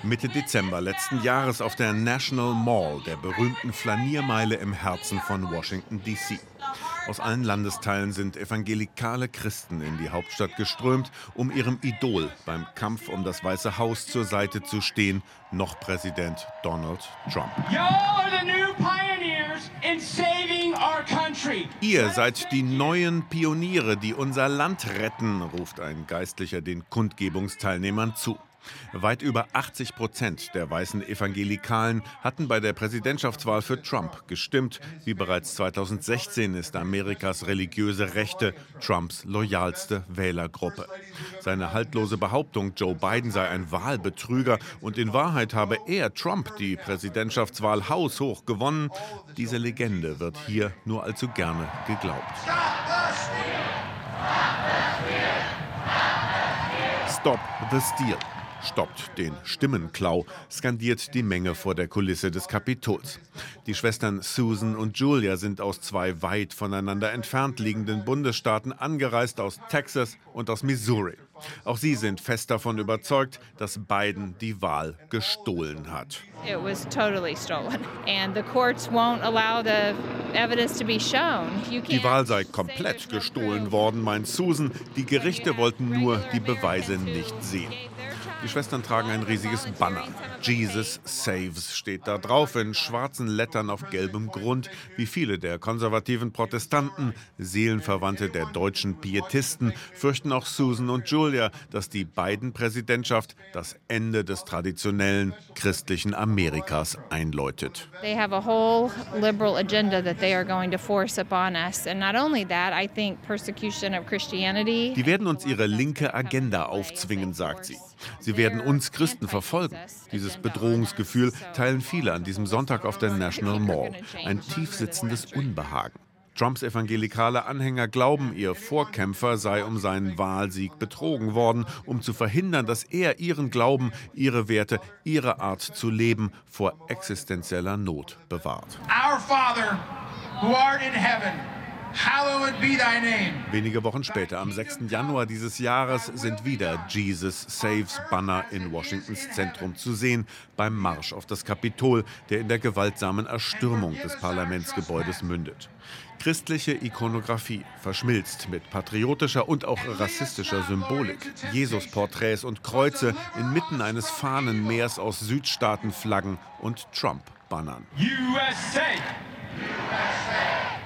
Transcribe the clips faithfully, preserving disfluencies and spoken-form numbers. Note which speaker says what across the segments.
Speaker 1: Mitte Dezember letzten Jahres auf der National Mall, der berühmten Flaniermeile im Herzen von Washington D C. Aus allen Landesteilen sind evangelikale Christen in die Hauptstadt geströmt, um ihrem Idol beim Kampf um das Weiße Haus zur Seite zu stehen, noch Präsident Donald Trump. Ihr seid die neuen Pioniere, die unser Land retten, ruft ein Geistlicher den Kundgebungsteilnehmern zu. Weit über achtzig Prozent der weißen Evangelikalen hatten bei der Präsidentschaftswahl für Trump gestimmt. Wie bereits zweitausendsechzehn ist Amerikas religiöse Rechte Trumps loyalste Wählergruppe. Seine haltlose Behauptung, Joe Biden sei ein Wahlbetrüger und in Wahrheit habe er, Trump, die Präsidentschaftswahl haushoch gewonnen, diese Legende wird hier nur allzu gerne geglaubt. Stop the Steal. Stoppt den Stimmenklau, skandiert die Menge vor der Kulisse des Kapitols. Die Schwestern Susan und Julia sind aus zwei weit voneinander entfernt liegenden Bundesstaaten angereist, aus Texas und aus Missouri. Auch sie sind fest davon überzeugt, dass Biden die Wahl gestohlen hat.
Speaker 2: It was totally stolen and the courts won't allow the evidence to be shown.
Speaker 1: Die Wahl sei komplett gestohlen worden, meint Susan. Die Gerichte wollten nur die Beweise nicht sehen. Die Schwestern tragen ein riesiges Banner. Jesus Saves steht da drauf in schwarzen Lettern auf gelbem Grund. Wie viele der konservativen Protestanten, Seelenverwandte der deutschen Pietisten, fürchten auch Susan und Julia, dass die Biden-Präsidentschaft das Ende des traditionellen christlichen Amerikas einläutet.
Speaker 2: They have a whole liberal agenda that they are going to force upon us. And not only that, I think persecution of Christianity.
Speaker 1: Die werden uns ihre linke Agenda aufzwingen, sagt sie. Sie werden uns Christen verfolgen. Dieses Bedrohungsgefühl teilen viele an diesem Sonntag auf der National Mall. Ein tiefsitzendes Unbehagen. Trumps evangelikale Anhänger glauben, ihr Vorkämpfer sei um seinen Wahlsieg betrogen worden, um zu verhindern, dass er ihren Glauben, ihre Werte, ihre Art zu leben vor existenzieller Not bewahrt.
Speaker 3: Our Father, who art in heaven. Hallowed be thy name.
Speaker 1: Wenige Wochen später, am sechsten Januar dieses Jahres, sind wieder Jesus Saves Banner in Washingtons Zentrum zu sehen, beim Marsch auf das Kapitol, der in der gewaltsamen Erstürmung des Parlamentsgebäudes mündet. Christliche Ikonografie verschmilzt mit patriotischer und auch rassistischer Symbolik. Jesus-Porträts und Kreuze inmitten eines Fahnenmeers aus Südstaatenflaggen und Trump-Bannern.
Speaker 3: U S A.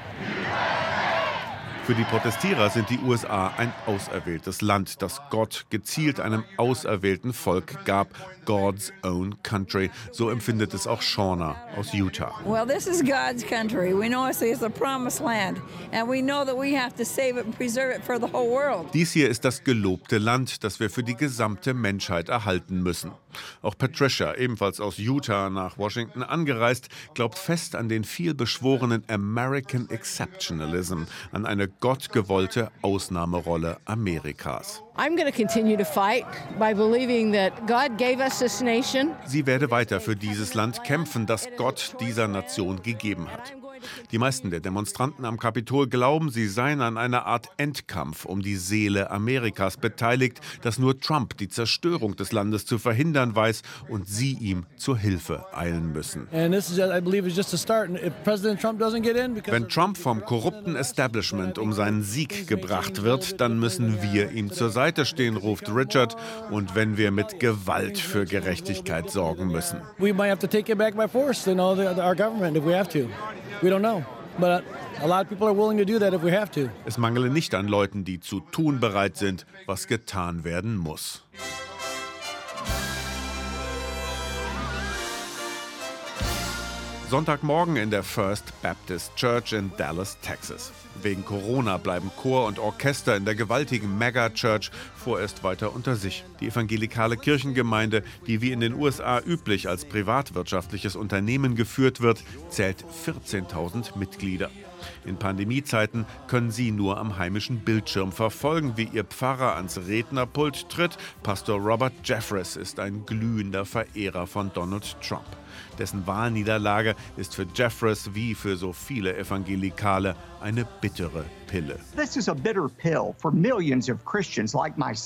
Speaker 1: Für die Protestierer sind die U S A ein auserwähltes Land, das Gott gezielt einem auserwählten Volk gab. God's own country. So empfindet es auch Shauna aus Utah.
Speaker 4: Well, this is God's country. We know it's a promised land. And we know that we have to save it and preserve it for the whole world.
Speaker 1: Dies hier ist das gelobte Land, das wir für die gesamte Menschheit erhalten müssen. Auch Patricia, ebenfalls aus Utah nach Washington angereist, glaubt fest an den vielbeschworenen American Exceptionalism, an eine gottgewollte Ausnahmerolle Amerikas.
Speaker 5: I'm going to continue to fight by believing that God gave us this nation.
Speaker 1: Sie werde weiter für dieses Land kämpfen, das Gott dieser Nation gegeben hat. Die meisten der Demonstranten am Kapitol glauben, sie seien an einer Art Endkampf um die Seele Amerikas beteiligt, dass nur Trump die Zerstörung des Landes zu verhindern weiß und sie ihm zur Hilfe eilen müssen. Wenn Trump vom korrupten Establishment um seinen Sieg gebracht wird, dann müssen wir ihm zur Seite stehen, ruft Richard, und wenn wir mit Gewalt für Gerechtigkeit sorgen müssen.
Speaker 6: We might have to take it back by force, you know, the, our government, if we have to. We don't know, but a lot of people are willing to do that if we have to.
Speaker 1: Es mangele nicht an Leuten, die zu tun bereit sind, was getan werden muss. Sonntagmorgen in der First Baptist Church in Dallas, Texas. Wegen Corona bleiben Chor und Orchester in der gewaltigen Mega-Church vorerst weiter unter sich. Die evangelikale Kirchengemeinde, die wie in den U S A üblich als privatwirtschaftliches Unternehmen geführt wird, zählt vierzehntausend Mitglieder. In Pandemiezeiten können sie nur am heimischen Bildschirm verfolgen, wie ihr Pfarrer ans Rednerpult tritt. Pastor Robert Jeffress ist ein glühender Verehrer von Donald Trump. Dessen Wahlniederlage ist für Jeffress wie für so viele Evangelikale eine bittere Pille.
Speaker 7: This is a bitter pill for millions of Christians like myself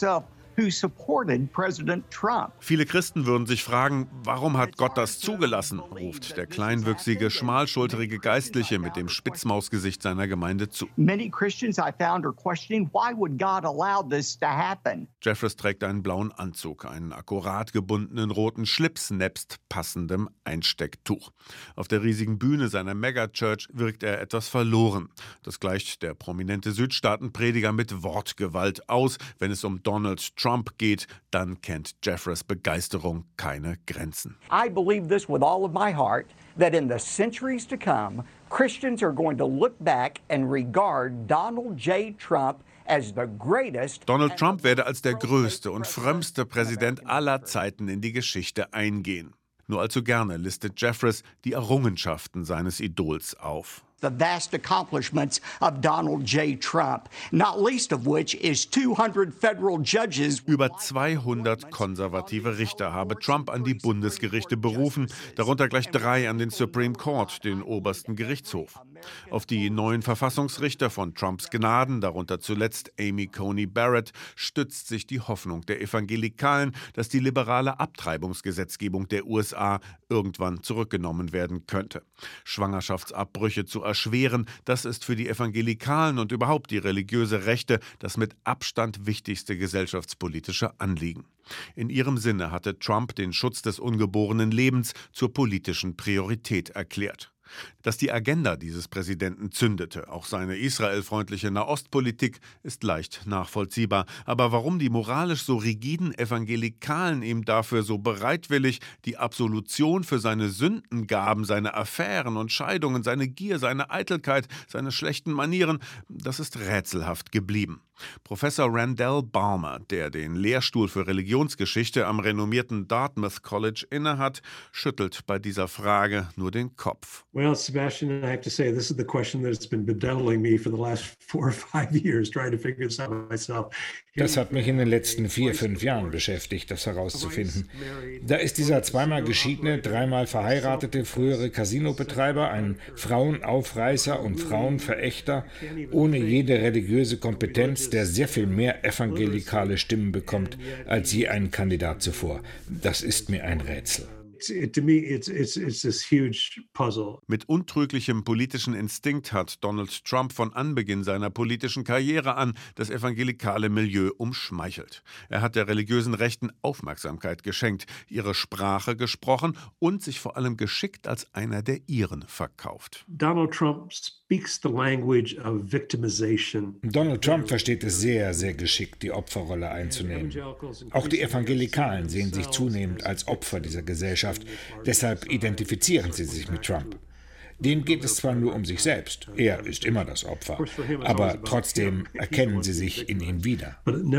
Speaker 7: who supported President Trump.
Speaker 1: Viele Christen würden sich fragen, warum hat Gott das zugelassen, ruft der kleinwüchsige, schmalschulterige Geistliche mit dem Spitzmausgesicht seiner Gemeinde zu.
Speaker 7: Many Christians I found are questioning, why would God allow this to happen?
Speaker 1: Jeffress trägt einen blauen Anzug, einen akkurat gebundenen roten Schlips nebst passendem Einstecktuch. Auf der riesigen Bühne seiner Megachurch wirkt er etwas verloren. Das gleicht der prominente Südstaatenprediger mit Wortgewalt aus. Wenn es um Donald Trump geht, dann kennt Jeffress Begeisterung keine Grenzen.
Speaker 7: I believe this with all of my heart, that in the centuries to come, Christians are going to look back and regard Donald J. Trump as the greatest.
Speaker 1: Donald Trump werde als der größte und frömmste Präsident aller Zeiten in die Geschichte eingehen. Nur allzu gerne listet Jeffress die Errungenschaften seines Idols auf.
Speaker 7: The vast accomplishments of Donald J. Trump, not least of which is two hundred federal judges.
Speaker 1: Über zweihundert konservative Richter habe Trump an die Bundesgerichte berufen, darunter gleich drei an den Supreme Court, den obersten Gerichtshof. Auf die neuen Verfassungsrichter von Trumps Gnaden, darunter zuletzt Amy Coney Barrett, stützt sich die Hoffnung der Evangelikalen, dass die liberale Abtreibungsgesetzgebung der U S A irgendwann zurückgenommen werden könnte. Schwangerschaftsabbrüche zu erschweren, das ist für die Evangelikalen und überhaupt die religiöse Rechte das mit Abstand wichtigste gesellschaftspolitische Anliegen. In ihrem Sinne hatte Trump den Schutz des ungeborenen Lebens zur politischen Priorität erklärt. Dass die Agenda dieses Präsidenten zündete, auch seine israelfreundliche Nahostpolitik, ist leicht nachvollziehbar. Aber warum die moralisch so rigiden Evangelikalen ihm dafür so bereitwillig die Absolution für seine Sünden gaben, seine Affären und Scheidungen, seine Gier, seine Eitelkeit, seine schlechten Manieren, das ist rätselhaft geblieben. Professor Randall Balmer, der den Lehrstuhl für Religionsgeschichte am renommierten Dartmouth College innehat, schüttelt bei dieser Frage nur den Kopf.
Speaker 8: Well, Sebastian, I have to say, this is the question that's been bedeviling me for the last four or five years, trying to figure this out myself.
Speaker 9: Das hat mich in den letzten vier, fünf Jahren beschäftigt, das herauszufinden. Da ist dieser zweimal geschiedene, dreimal verheiratete frühere Casinobetreiber ein Frauenaufreißer und Frauenverächter ohne jede religiöse Kompetenz, der sehr viel mehr evangelikale Stimmen bekommt als je ein Kandidat zuvor. Das ist mir ein Rätsel.
Speaker 8: To me, it's, it's, it's this huge puzzle.
Speaker 1: Mit untrüglichem politischen Instinkt hat Donald Trump von Anbeginn seiner politischen Karriere an das evangelikale Milieu umschmeichelt. Er hat der religiösen Rechten Aufmerksamkeit geschenkt, ihre Sprache gesprochen und sich vor allem geschickt als einer der ihren verkauft.
Speaker 8: Donald Trump speaks the language of victimization.
Speaker 9: Donald Trump versteht es sehr, sehr geschickt, die Opferrolle einzunehmen. Auch die Evangelikalen sehen sich zunehmend als Opfer dieser Gesellschaft. Deshalb identifizieren sie sich mit Trump. Denen geht es zwar nur um sich selbst, er ist immer das Opfer, aber trotzdem erkennen sie sich in ihm wieder.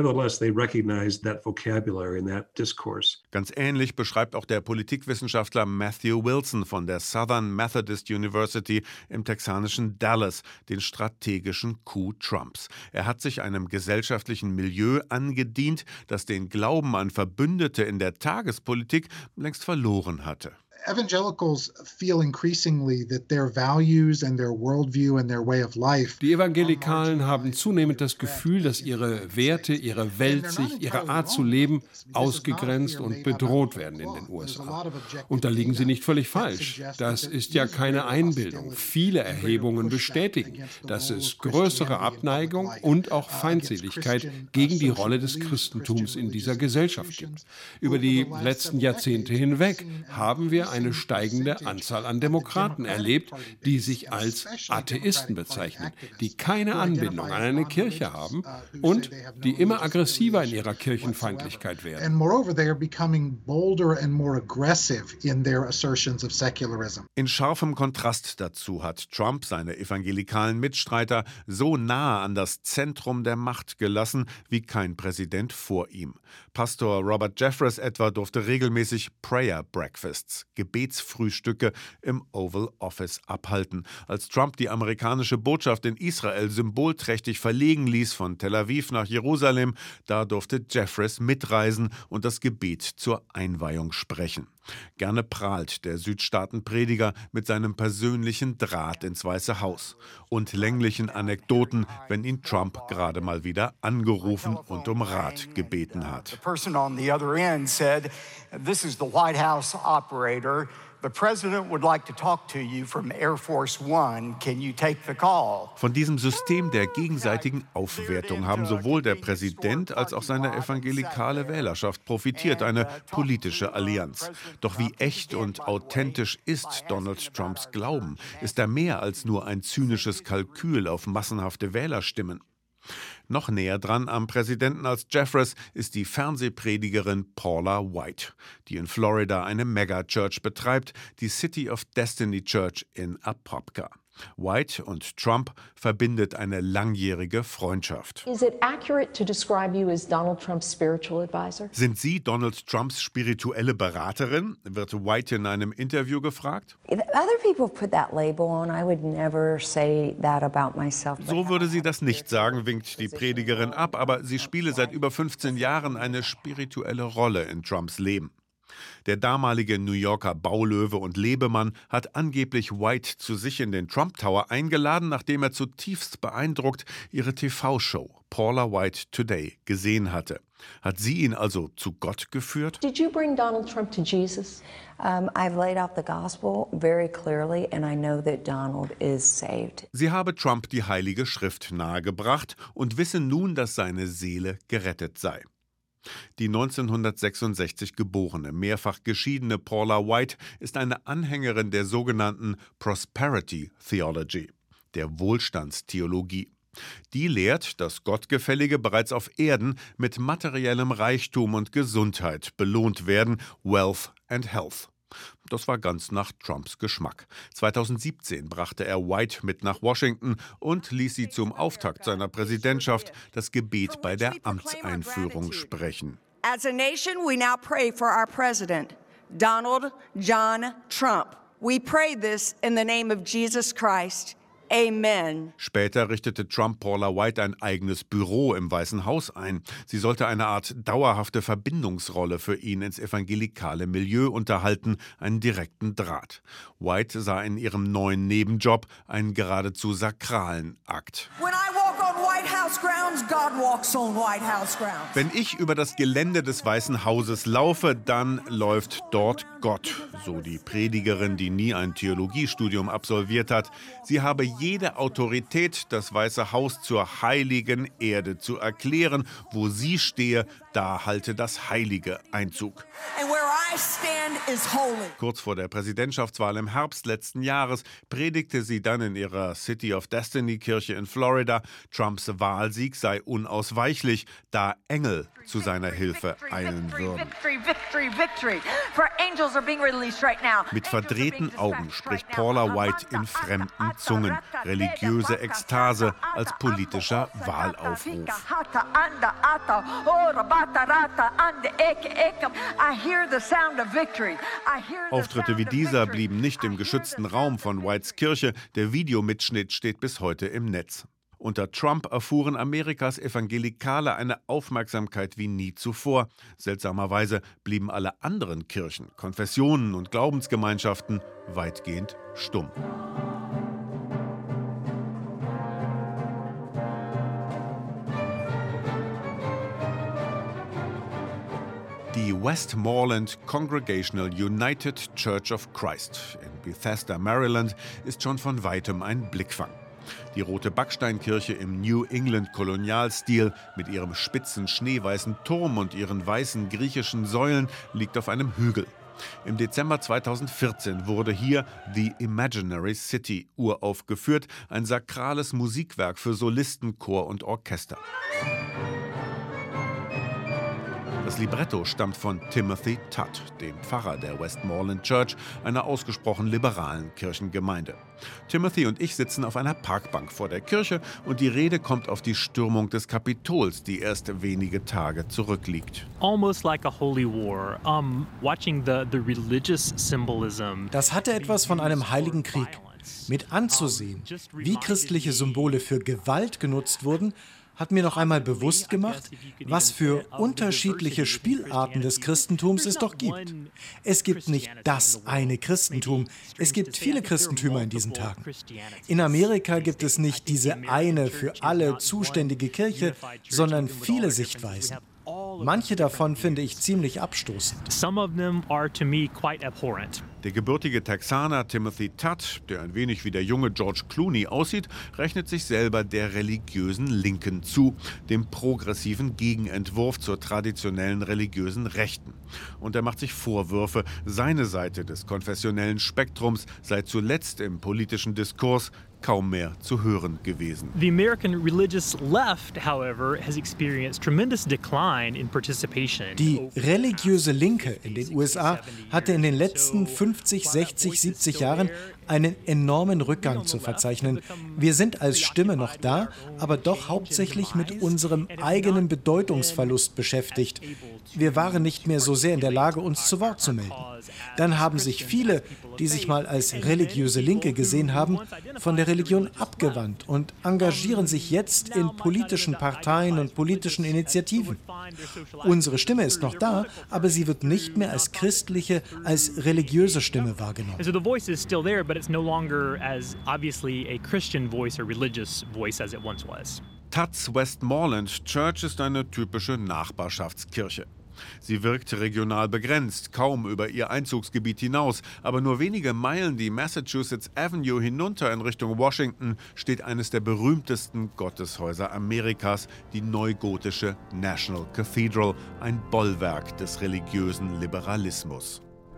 Speaker 1: Ganz ähnlich beschreibt auch der Politikwissenschaftler Matthew Wilson von der Southern Methodist University im texanischen Dallas den strategischen Coup Trumps. Er hat sich einem gesellschaftlichen Milieu angedient, das den Glauben an Verbündete in der Tagespolitik längst verloren hatte.
Speaker 10: Evangelicals feel increasingly that their values and their worldview and their way of life.
Speaker 11: Die Evangelikalen haben zunehmend das Gefühl, dass ihre Werte, ihre Weltsicht, ihre Art zu leben ausgegrenzt und bedroht werden in den U S A. Und da liegen sie nicht völlig falsch. Das ist ja keine Einbildung. Viele Erhebungen bestätigen, dass es größere Abneigung und auch Feindseligkeit gegen die Rolle des Christentums in dieser Gesellschaft gibt. Über die letzten Jahrzehnte hinweg haben wir eine steigende Anzahl an Demokraten erlebt, die sich als Atheisten bezeichnen, die keine Anbindung an eine Kirche haben und die immer aggressiver in ihrer Kirchenfeindlichkeit werden.
Speaker 1: In scharfem Kontrast dazu hat Trump seine evangelikalen Mitstreiter so nahe an das Zentrum der Macht gelassen wie kein Präsident vor ihm. Pastor Robert Jeffress etwa durfte regelmäßig Prayer Breakfasts, Gebetsfrühstücke im Oval Office abhalten. Als Trump die amerikanische Botschaft in Israel symbolträchtig verlegen ließ von Tel Aviv nach Jerusalem, da durfte Jeffress mitreisen und das Gebet zur Einweihung sprechen. Gerne prahlt der Südstaatenprediger mit seinem persönlichen Draht ins Weiße Haus und länglichen Anekdoten, wenn ihn Trump gerade mal wieder angerufen und um Rat gebeten hat.
Speaker 12: The person on the other end said, "This is the White House operator. The president would like to talk to you from Air Force One. Can you take the call?"
Speaker 1: Von diesem System der gegenseitigen Aufwertung haben sowohl der Präsident als auch seine evangelikale Wählerschaft profitiert, eine politische Allianz. Doch wie echt und authentisch ist Donald Trumps Glauben? Ist er mehr als nur ein zynisches Kalkül auf massenhafte Wählerstimmen? Noch näher dran am Präsidenten als Jeffress ist die Fernsehpredigerin Paula White, die in Florida eine Megachurch betreibt, die City of Destiny Church in Apopka. White und Trump verbindet eine langjährige Freundschaft.
Speaker 13: Is it accurate to describe you as Donald Trump's spiritual advisor?
Speaker 1: Sind Sie Donald Trumps spirituelle Beraterin? Wird White in einem Interview gefragt.
Speaker 13: If other people put that label on, I would never say that about myself.
Speaker 1: So würde sie das nicht sagen, winkt die Predigerin ab, aber sie spiele seit über fünfzehn Jahren eine spirituelle Rolle in Trumps Leben. Der damalige New Yorker Baulöwe und Lebemann hat angeblich White zu sich in den Trump Tower eingeladen, nachdem er zutiefst beeindruckt ihre T V-Show Paula White Today gesehen hatte. Hat sie ihn also zu Gott geführt?
Speaker 13: Did you bring Donald Trump to Jesus?
Speaker 14: Um, I've laid out the gospel very clearly and I know that Donald is saved.
Speaker 1: Sie habe Trump die Heilige Schrift nahegebracht und wisse nun, dass seine Seele gerettet sei. Die neunzehnhundertsechsundsechzig geborene, mehrfach geschiedene Paula White ist eine Anhängerin der sogenannten Prosperity Theology, der Wohlstandstheologie. Die lehrt, dass Gottgefällige bereits auf Erden mit materiellem Reichtum und Gesundheit belohnt werden, Wealth and Health. Das war ganz nach Trumps Geschmack. zweitausendsiebzehn brachte er White mit nach Washington und ließ sie zum Auftakt seiner Präsidentschaft das Gebet bei der Amtseinführung sprechen.
Speaker 15: As a nation, we now pray for our president, Donald John Trump. We pray this in the name of Jesus Christ. Amen.
Speaker 1: Später richtete Trump Paula White ein eigenes Büro im Weißen Haus ein. Sie sollte eine Art dauerhafte Verbindungsrolle für ihn ins evangelikale Milieu unterhalten, einen direkten Draht. White sah in ihrem neuen Nebenjob einen geradezu sakralen Akt.
Speaker 15: When I walk on White House grounds, God walks on White House grounds.
Speaker 1: Wenn ich über das Gelände des Weißen Hauses laufe, dann läuft dort Gott, so die Predigerin, die nie ein Theologiestudium absolviert hat. Sie habe jede Autorität, das Weiße Haus zur heiligen Erde zu erklären. Wo sie stehe, da halte das Heilige Einzug.
Speaker 15: And where I stand is holy.
Speaker 1: Kurz vor der Präsidentschaftswahl im Herbst letzten Jahres predigte sie dann in ihrer City of Destiny Kirche in Florida, Trumps Wahlsieg sei unausweichlich, da Engel zu seiner Hilfe eilen würden. Mit verdrehten Augen spricht Paula White in fremden Zungen, religiöse Ekstase als politischer Wahlaufruf. Auftritte wie dieser blieben nicht im geschützten Raum von Whites Kirche. Der Videomitschnitt steht bis heute im Netz. Unter Trump erfuhren Amerikas Evangelikale eine Aufmerksamkeit wie nie zuvor. Seltsamerweise blieben alle anderen Kirchen, Konfessionen und Glaubensgemeinschaften weitgehend stumm. Die Westmoreland Congregational United Church of Christ in Bethesda, Maryland, ist schon von weitem ein Blickfang. Die rote Backsteinkirche im New England Kolonialstil mit ihrem spitzen schneeweißen Turm und ihren weißen griechischen Säulen liegt auf einem Hügel. Im Dezember zweitausendvierzehn wurde hier The Imaginary City uraufgeführt, ein sakrales Musikwerk für Solisten, Chor und Orchester. Das Libretto stammt von Timothy Tutt, dem Pfarrer der Westmoreland Church, einer ausgesprochen liberalen Kirchengemeinde. Timothy und ich sitzen auf einer Parkbank vor der Kirche und die Rede kommt auf die Stürmung des Kapitols, die erst wenige Tage zurückliegt.
Speaker 16: Almost like a holy war. Um, watching the, the religious symbolism.
Speaker 17: Das hatte etwas von einem heiligen Krieg. Mit anzusehen, wie christliche Symbole für Gewalt genutzt wurden, hat mir noch einmal bewusst gemacht, was für unterschiedliche Spielarten des Christentums es doch gibt. Es gibt nicht das eine Christentum, es gibt viele Christentümer in diesen Tagen. In Amerika gibt es nicht diese eine für alle zuständige Kirche, sondern viele Sichtweisen. Manche davon finde ich ziemlich abstoßend.
Speaker 16: Some of them are to me quite abhorrent.
Speaker 1: Der gebürtige Texaner Timothy Tutt, der ein wenig wie der junge George Clooney aussieht, rechnet sich selber der religiösen Linken zu, dem progressiven Gegenentwurf zur traditionellen religiösen Rechten. Und er macht sich Vorwürfe, seine Seite des konfessionellen Spektrums sei zuletzt im politischen Diskurs kaum mehr zu hören gewesen.
Speaker 16: The American religious left, however, has experienced tremendous decline in participation.
Speaker 17: Die religiöse Linke in den U S A hatte in den letzten fünfzig, sechzig, siebzig Jahren einen enormen Rückgang zu verzeichnen. Wir sind als Stimme noch da, aber doch hauptsächlich mit unserem eigenen Bedeutungsverlust beschäftigt. Wir waren nicht mehr so sehr in der Lage, uns zu Wort zu melden. Dann haben sich viele, die sich mal als religiöse Linke gesehen haben, von der Religion abgewandt und engagieren sich jetzt in politischen Parteien und politischen Initiativen. Unsere Stimme ist noch da, aber sie wird nicht mehr als christliche, als religiöse Stimme wahrgenommen.
Speaker 16: So the voice is still there, but it's no longer as obviously a Christian voice or religious voice as it once was.
Speaker 1: Tutts Westmoreland Church ist eine typische Nachbarschaftskirche. Sie wirkt regional begrenzt, kaum über ihr Einzugsgebiet hinaus, aber nur wenige Meilen die Massachusetts Avenue hinunter in Richtung Washington steht eines der berühmtesten Gotteshäuser Amerikas, die neugotische National Cathedral, ein Bollwerk des religiösen Liberalismus.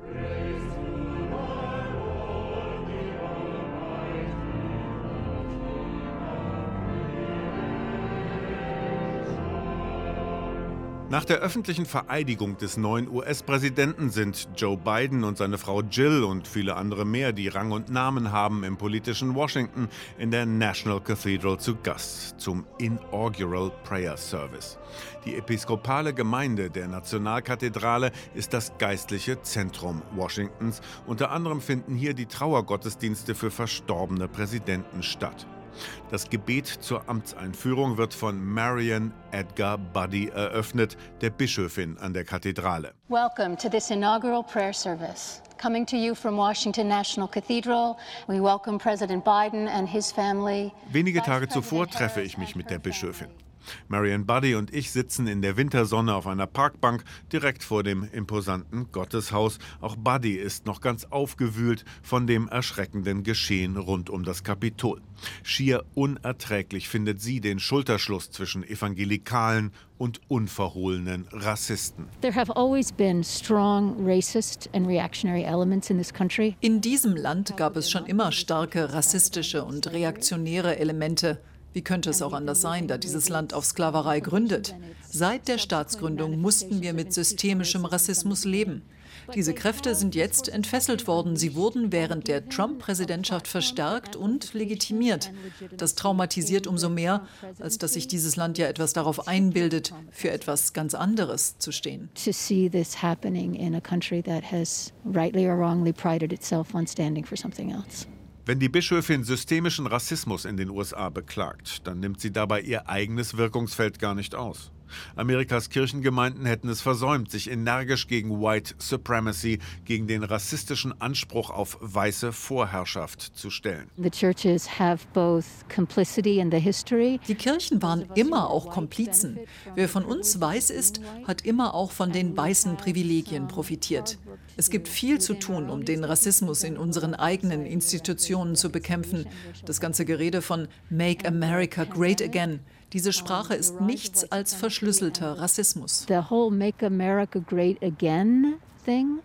Speaker 1: Nach der öffentlichen Vereidigung des neuen U S-Präsidenten sind Joe Biden und seine Frau Jill und viele andere mehr, die Rang und Namen haben im politischen Washington, in der National Cathedral zu Gast zum Inaugural Prayer Service. Die episkopale Gemeinde der Nationalkathedrale ist das geistliche Zentrum Washingtons. Unter anderem finden hier die Trauergottesdienste für verstorbene Präsidenten statt. Das Gebet zur Amtseinführung wird von Marian Edgar Buddy eröffnet, der Bischöfin an der Kathedrale.
Speaker 18: Welcome to this inaugural prayer service. Coming to you from Washington National Cathedral, we welcome President Biden and his family.
Speaker 1: Wenige Tage zuvor treffe ich mich mit der Bischöfin. Marian Buddy und ich sitzen in der Wintersonne auf einer Parkbank direkt vor dem imposanten Gotteshaus. Auch Buddy ist noch ganz aufgewühlt von dem erschreckenden Geschehen rund um das Kapitol. Schier unerträglich findet sie den Schulterschluss zwischen Evangelikalen und unverhohlenen Rassisten.
Speaker 19: There have always been strong racist and reactionary elements in this country.
Speaker 20: In diesem Land gab es schon immer starke rassistische und reaktionäre Elemente. Wie könnte es auch anders sein, da dieses Land auf Sklaverei gründet? Seit der Staatsgründung mussten wir mit systemischem Rassismus leben. Diese Kräfte sind jetzt entfesselt worden. Sie wurden während der Trump-Präsidentschaft verstärkt und legitimiert. Das traumatisiert umso mehr, als dass sich dieses Land ja etwas darauf einbildet, für etwas ganz anderes zu stehen.
Speaker 19: To see this happening in a country that has rightly or wrongly prided itself on standing for something else.
Speaker 1: Wenn die Bischöfin systemischen Rassismus in den U S A beklagt, dann nimmt sie dabei ihr eigenes Wirkungsfeld gar nicht aus. Amerikas Kirchengemeinden hätten es versäumt, sich energisch gegen White Supremacy, gegen den rassistischen Anspruch auf weiße Vorherrschaft zu stellen.
Speaker 19: The churches have both complicity in the history.
Speaker 20: Die Kirchen waren immer auch Komplizen. Wer von uns weiß ist, hat immer auch von den weißen Privilegien profitiert. Es gibt viel zu tun, um den Rassismus in unseren eigenen Institutionen zu bekämpfen. Das ganze Gerede von Make America Great Again. Diese Sprache ist nichts als verschlüsselter Rassismus.
Speaker 19: The whole Make America Great Again thing,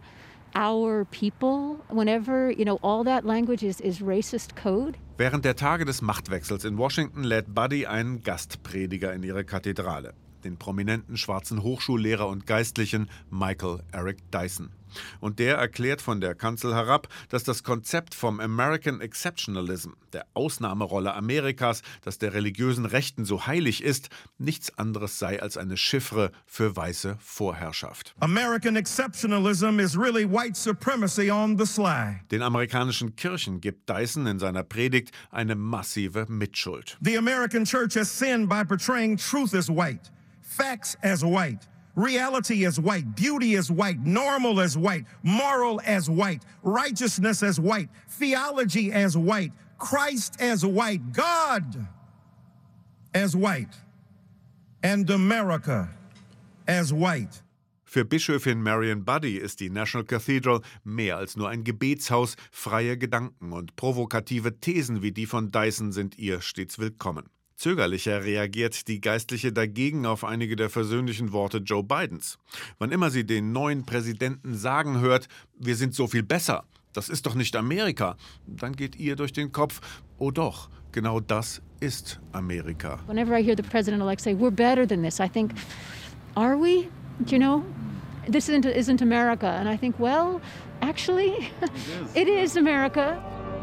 Speaker 19: our people, whenever, you know, all that language is, is racist code.
Speaker 1: Während der Tage des Machtwechsels in Washington lädt Buddy einen Gastprediger in ihre Kathedrale, den prominenten schwarzen Hochschullehrer und Geistlichen Michael Eric Dyson. Und der erklärt von der Kanzel herab, dass das Konzept vom American Exceptionalism, der Ausnahmerolle Amerikas, das der religiösen Rechten so heilig ist, nichts anderes sei als eine Chiffre für weiße Vorherrschaft.
Speaker 21: American exceptionalism is really white supremacy on the sly.
Speaker 1: Den amerikanischen Kirchen gibt Dyson in seiner Predigt eine massive Mitschuld.
Speaker 21: The American church has sinned by portraying truth as white, facts as white, reality as white, beauty as white, normal as white, moral as white, righteousness as white, theology as white, Christ as white, God as white, and America as white.
Speaker 1: Für Bischöfin Marion Buddy ist die National Cathedral mehr als nur ein Gebetshaus. Freie Gedanken und provokative Thesen wie die von Dyson sind ihr stets willkommen. Zögerlicher reagiert die Geistliche dagegen auf einige der versöhnlichen Worte Joe Bidens. Wann immer sie den neuen Präsidenten sagen hört, wir sind so viel besser, das ist doch nicht Amerika, dann geht ihr durch den Kopf, oh doch, genau das ist Amerika.
Speaker 19: Whenever I hear the president-elect say, we're better than this, I think, are we? You know, this isn't, isn't America. And I think, well, actually, it is America.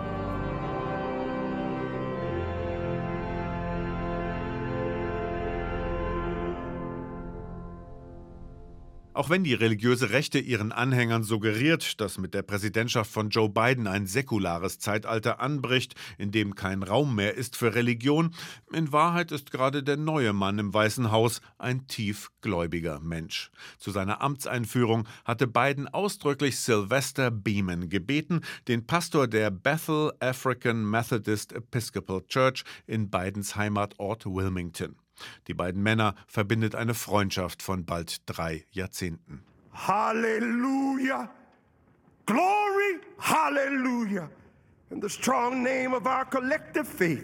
Speaker 1: Auch wenn die religiöse Rechte ihren Anhängern suggeriert, dass mit der Präsidentschaft von Joe Biden ein säkulares Zeitalter anbricht, in dem kein Raum mehr ist für Religion, in Wahrheit ist gerade der neue Mann im Weißen Haus ein tiefgläubiger Mensch. Zu seiner Amtseinführung hatte Biden ausdrücklich Sylvester Beeman gebeten, den Pastor der Bethel African Methodist Episcopal Church in Bidens Heimatort Wilmington. Die beiden Männer verbindet eine Freundschaft von bald drei Jahrzehnten.
Speaker 21: Hallelujah! Glory! Hallelujah! In the strong name of our collective faith.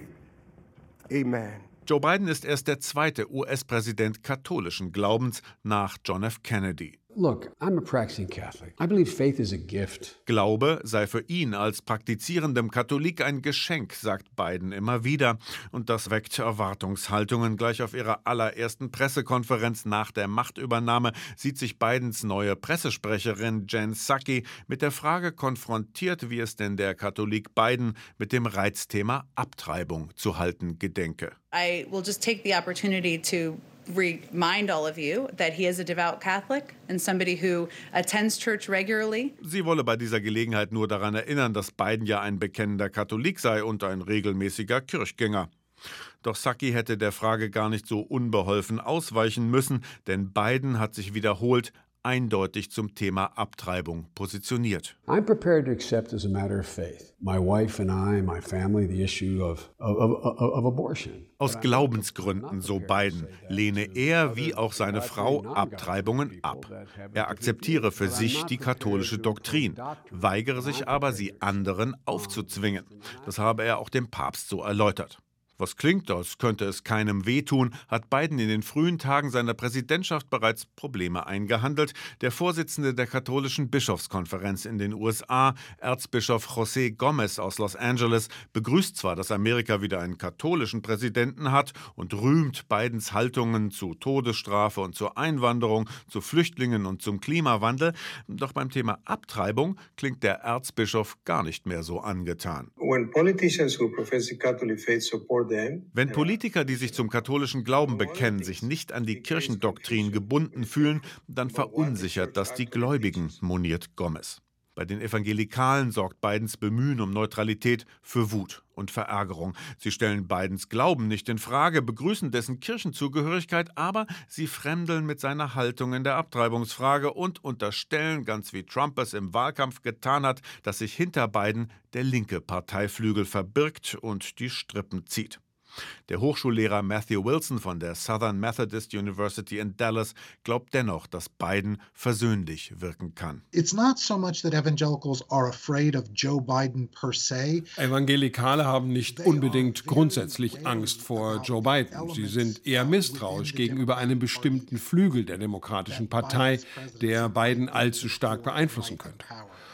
Speaker 21: Amen.
Speaker 1: Joe Biden ist erst der zweite U S-Präsident katholischen Glaubens nach John F. Kennedy.
Speaker 22: Look, I'm a practicing Catholic. I believe faith is a gift.
Speaker 1: Glaube sei für ihn als praktizierendem Katholik ein Geschenk, sagt Biden immer wieder. Und das weckt Erwartungshaltungen. Gleich auf ihrer allerersten Pressekonferenz nach der Machtübernahme sieht sich Bidens neue Pressesprecherin Jen Psaki mit der Frage konfrontiert, wie es denn der Katholik Biden mit dem Reizthema Abtreibung zu halten gedenke.
Speaker 23: I will just take the opportunity to remind all of you that he is a devout Catholic and somebody who attends church regularly.
Speaker 1: Sie wolle bei dieser Gelegenheit nur daran erinnern, dass Biden ja ein bekennender Katholik sei und ein regelmäßiger Kirchgänger. Doch Psaki hätte der Frage gar nicht so unbeholfen ausweichen müssen, denn Biden hat sich wiederholt eindeutig zum Thema Abtreibung positioniert.
Speaker 22: I'm prepared to accept as a matter of faith. My wife and I, my family, the issue of, of, of, of abortion.
Speaker 1: Aus Glaubensgründen, so Biden, lehne er wie auch seine Frau Abtreibungen ab. Er akzeptiere für sich die katholische Doktrin, weigere sich aber, sie anderen aufzuzwingen. Das habe er auch dem Papst so erläutert. Was klingt, als könnte es keinem wehtun, hat Biden in den frühen Tagen seiner Präsidentschaft bereits Probleme eingehandelt. Der Vorsitzende der katholischen Bischofskonferenz in den U S A, Erzbischof José Gomez aus Los Angeles, begrüßt zwar, dass Amerika wieder einen katholischen Präsidenten hat und rühmt Bidens Haltungen zu Todesstrafe und zur Einwanderung, zu Flüchtlingen und zum Klimawandel. Doch beim Thema Abtreibung klingt der Erzbischof gar nicht mehr so angetan.
Speaker 24: When politicians who profess the Catholic faith support
Speaker 1: Wenn Politiker, die sich zum katholischen Glauben bekennen, sich nicht an die Kirchendoktrin gebunden fühlen, dann verunsichert das die Gläubigen, moniert Gomez. Bei den Evangelikalen sorgt Bidens Bemühen um Neutralität für Wut und Verärgerung. Sie stellen Bidens Glauben nicht in Frage, begrüßen dessen Kirchenzugehörigkeit, aber sie fremdeln mit seiner Haltung in der Abtreibungsfrage und unterstellen, ganz wie Trump es im Wahlkampf getan hat, dass sich hinter Biden der linke Parteiflügel verbirgt und die Strippen zieht. Der Hochschullehrer Matthew Wilson von der Southern Methodist University in Dallas glaubt dennoch, dass Biden versöhnlich wirken kann.
Speaker 10: It's not so much that evangelicals are afraid of Joe Biden per se.
Speaker 11: Evangelikale haben nicht unbedingt grundsätzlich Angst vor Joe Biden. Sie sind eher misstrauisch gegenüber einem bestimmten Flügel der Demokratischen Partei, der Biden allzu stark beeinflussen könnte.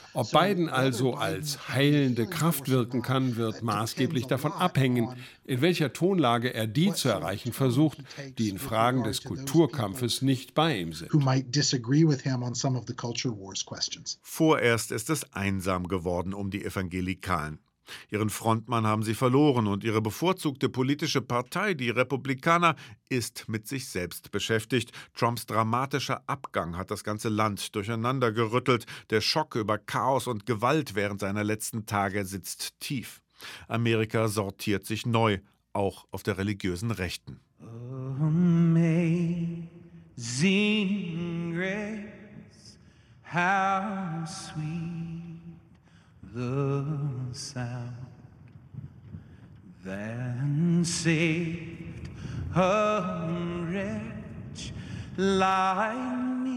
Speaker 11: Ob Biden also als heilende Kraft wirken kann, wird maßgeblich davon abhängen, in welcher Tonlage er die zu erreichen versucht, die in Fragen des Kulturkampfes nicht bei ihm sind.
Speaker 1: Vorerst ist es einsam geworden um die Evangelikalen. Ihren Frontmann haben sie verloren und ihre bevorzugte politische Partei, die Republikaner, ist mit sich selbst beschäftigt. Trumps dramatischer Abgang hat das ganze Land durcheinandergerüttelt. Der Schock über Chaos und Gewalt während seiner letzten Tage sitzt tief. Amerika sortiert sich neu, auch auf der religiösen Rechten.
Speaker 2: Amazing grace, how sweet the sound that saved a wretch like me.